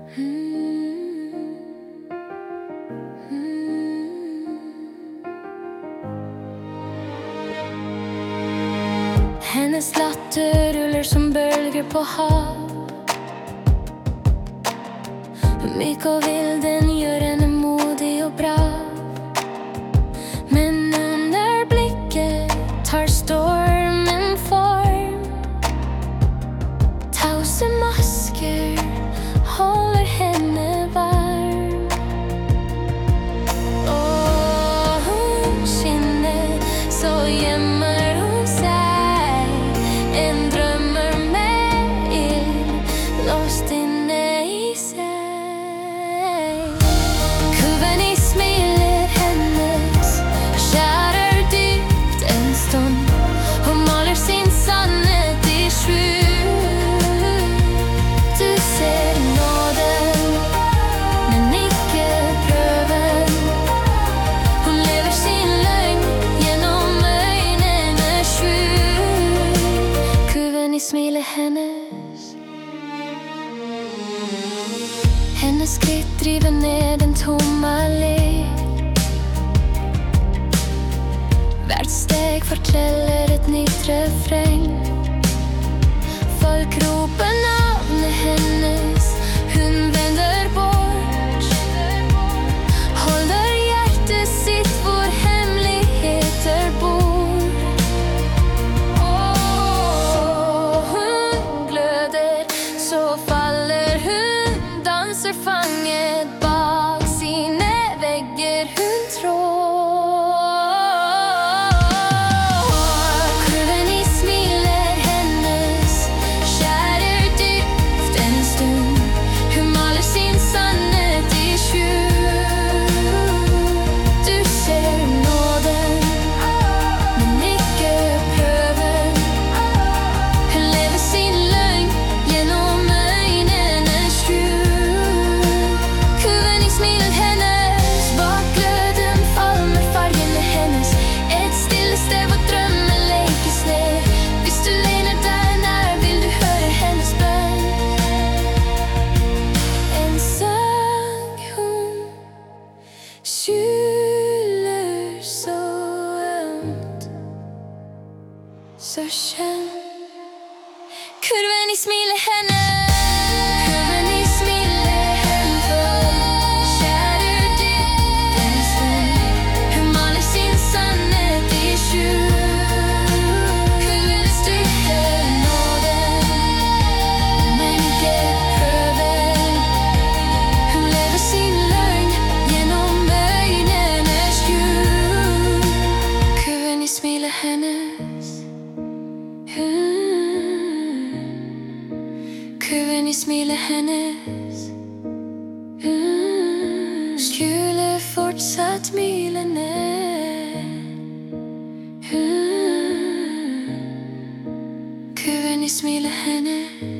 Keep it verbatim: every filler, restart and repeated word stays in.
Hennes latter ruller som bølger på hav. Myk og vill, den gjør henne modig og brav. Men under blikket tar stormen form. Tause masker holder henne varm. Og hun skinner, så gjemmer hun seg. En drømmer med ild, låst inne i seg. Kurven i smilet hennes skjærer dypt en stund. Hun maler sin sannhet i skjul. Du ser nåden, men ikke prøven. Hun lever sin løgn gjennom øynenes skjul. Kurven i smilet hennes. Hennes skritt driver ned en tom allé. Hvert steg forteller et nytt refreng. Folk roper navnet hennes. Hun vender bort. Holder hjertet sitt hvor hemmeligheter bor. Og hun gløder, så faller hun. Danser fanget bak sine vegger hun trår. Kurven i smilet hennes skjærer dypt en stund. Hun maler sin sannhet i skjul. Du ser nåden, men ikke prøven. Hun lever sin løgn gjennom øynenes skjul. Kurven i smilet hennes, bak gløden falmer fargene hennes. Et stille sted hvor drømmen lekes ned. Hvis du lener deg nær, vil du høre hennes bønn. En sang hun skjuler så ømt, så skjønn. Kurven i smilet hennes. Kurven i smilet hennes skjærer dypt en stund. Hun maler sin sannhet i skjul. Kurven styrker nåden, men ikke prøven. Hun lever sin løgn gjennom øynenes skjul. Kurven i smilet hennes. Kurven i smilet hennes. Mm. Skjuler fortsatt milene. Mm. Kurven i smilet hennes.